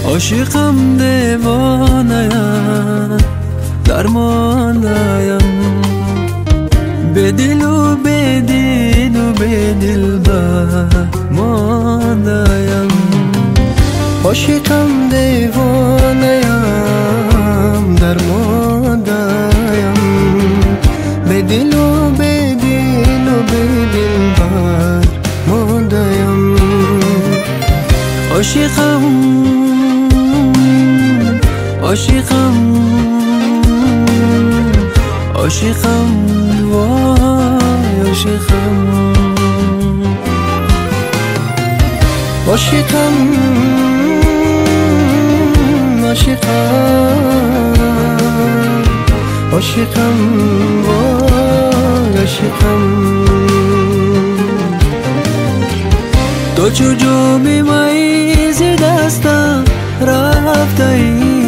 عاشقم دیوانه‌ام درمانه‌ام به دل و به دل و به دلبر مانده‌ام عاشقم دیوانه‌ام درمانه‌ام به دل و به دل و به دلبر مانده‌ام عاشقم عاشقم عاشقم وای عاشقم عاشقم عاشقم عاشقم وای عاشقم تو چو جام می ز دستم رفته ای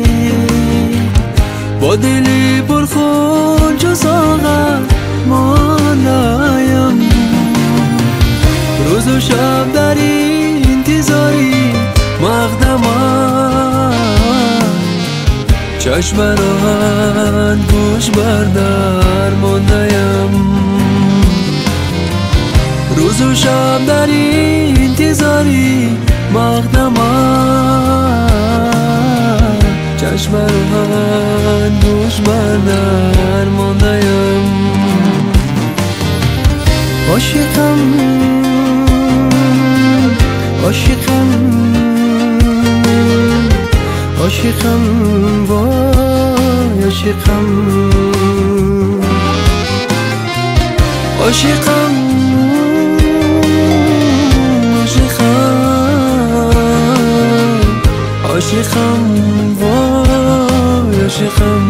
با دلی پر خون چو ساغر مانده‌ام روز و شب در انتظاری مقدمم چشم راحت گوش بر در مانده‌ام روز و شب در انتظاری مقدمم چشم راحت گوش بر در مانده‌ام عاشقم عاشقم عاشقم وای عاشقم عاشقم عاشقم وای عاشقم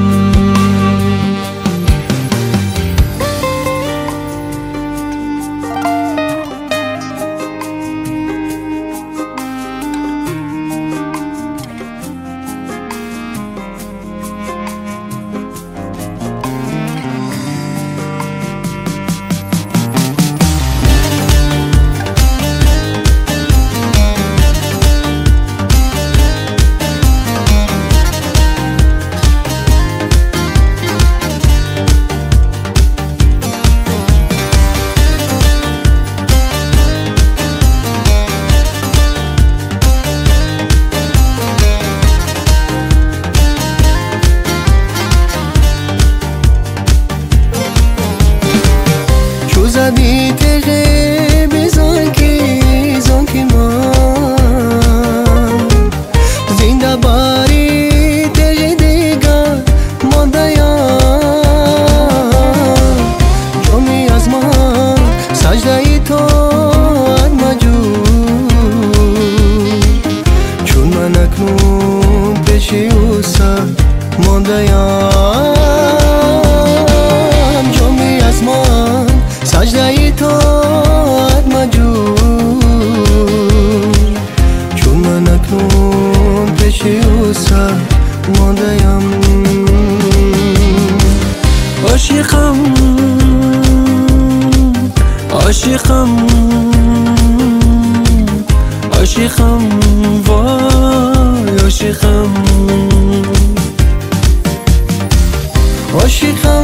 زدی تغه زانکی من زنده باری تغه دیگر مانده‌ام جامی از من سجده ای تو چون من اکنون پیشی او سر مانده‌ام جامی از من سجده ای تو چون من اکنون پیش او سر مانده‌ام عاشقم عاشقم عاشقم وای عاشقم عاشقم